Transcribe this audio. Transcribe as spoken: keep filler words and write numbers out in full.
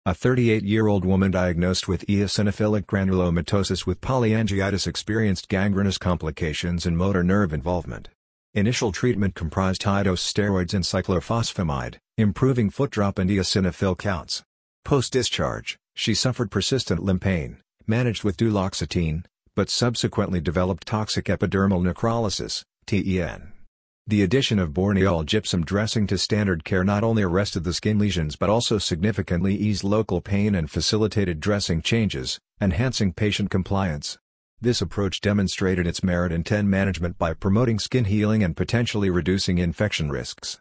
A thirty-eight-year-old woman diagnosed with eosinophilic granulomatosis with polyangiitis experienced gangrenous complications and motor nerve involvement. Initial treatment comprised high-dose steroids and cyclophosphamide, improving foot drop and eosinophil counts. Post-discharge, she suffered persistent limb pain, managed with duloxetine, but subsequently developed toxic epidermal necrolysis, T E N. The addition of Borneol gypsum dressing to standard care not only arrested the skin lesions but also significantly eased local pain and facilitated dressing changes, enhancing patient compliance. This approach demonstrated its merit in T E N management by promoting skin healing and potentially reducing infection risks.